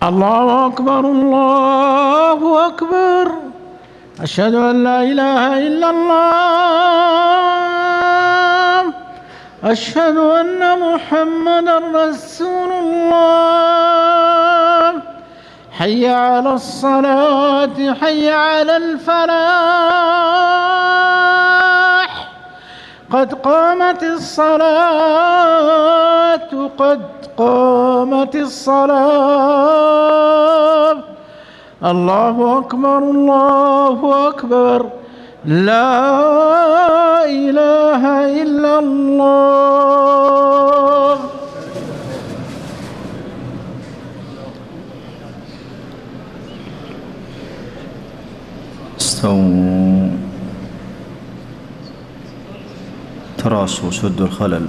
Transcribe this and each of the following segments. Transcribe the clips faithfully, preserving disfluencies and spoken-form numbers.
الله أكبر الله أكبر. أشهد أن لا إله إلا الله. أشهد أن محمدًا رسول الله. حي على الصلاة حي على الفلاح. قد قامت الصلاة قد قامت الصلاة. الله أكبر الله أكبر. لا إله إلا الله. استووا تراصوا سدوا الخلل.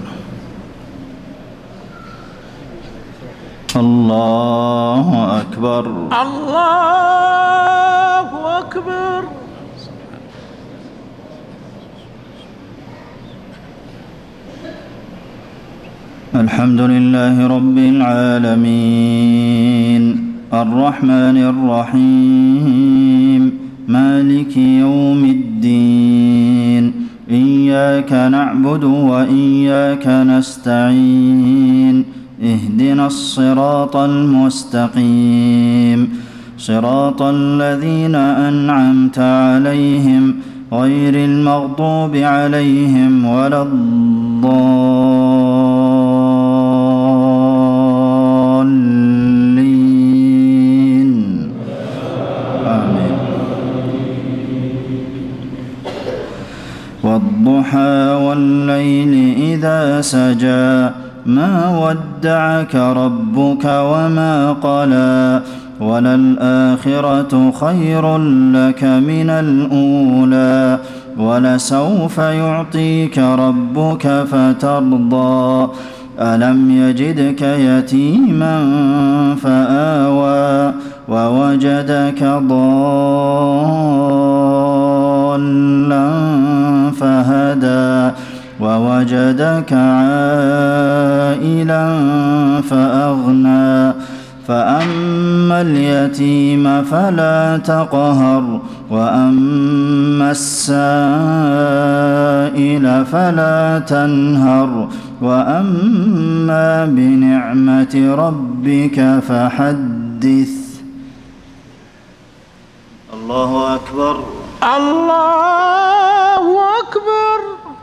الله أكبر الله أكبر. الحمد لله رب العالمين الرحمن الرحيم مالك يوم الدين إياك نعبد وإياك نستعين اهدنا الصراط المستقيم صراط الذين أنعمت عليهم غير المغضوب عليهم ولا الضالين آمين. والضحى والليل إذا سجى ما ودعك ربك وما قلى وللآخرة خير لك من الأولى ولسوف يعطيك ربك فترضى ألم يجدك يتيما فآوى ووجدك ضالا فهدى ووجدك عائلا فأغنى فأما اليتيم فلا تقهر وأما السائل فلا تنهر وأما بنعمة ربك فحدث. الله أكبر الله أكبر.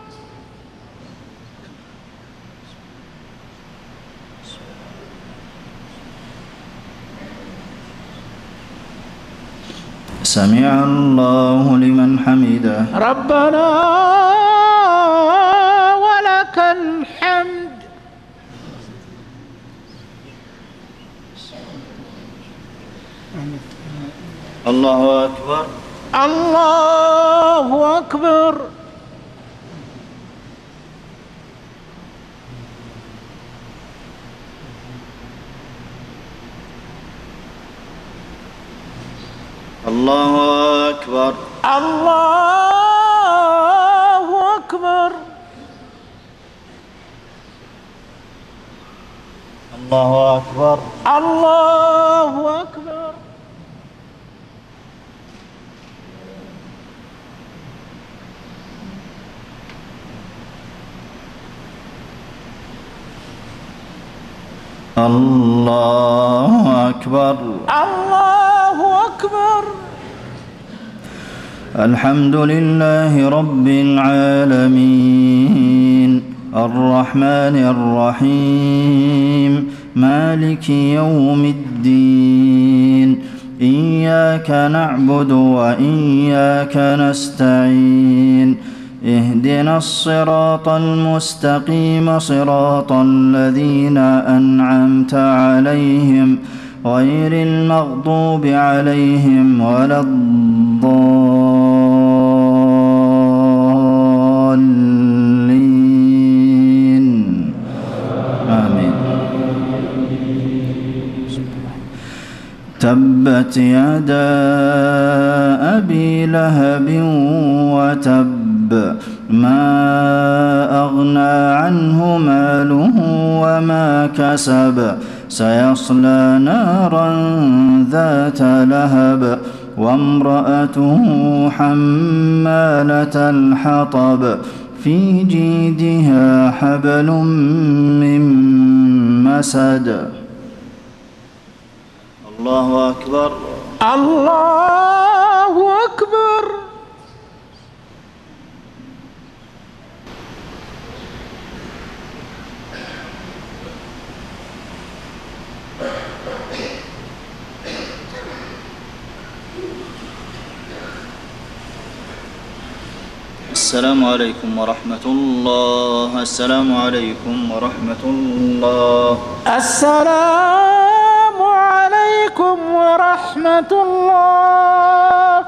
سمع الله لمن حمده ربنا ولك الحمد. الله أكبر الله أكبر. الله أكبر الله أكبر. الله أكبر الله أكبر. الله أكبر الله أكبر. الحمد لله رب العالمين الرحمن الرحيم مالك يوم الدين إياك نعبد وإياك نستعين اهدنا الصراط المستقيم صراط الذين أنعمت عليهم غير المغضوب عليهم ولا الضالين آمين. تبت يدا أبي لهب وتب ما أغنى عنه ماله وما كسب سيصلى نارا ذات لهب وامرأته حمالة الحطب في جيدها حبل من مسد. الله أكبر. الله أكبر. السلام عليكم ورحمة الله. السلام عليكم ورحمة الله. السلام عليكم ورحمة الله.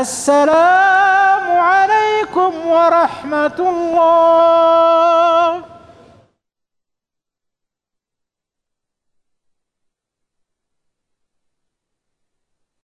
السلام عليكم ورحمة الله.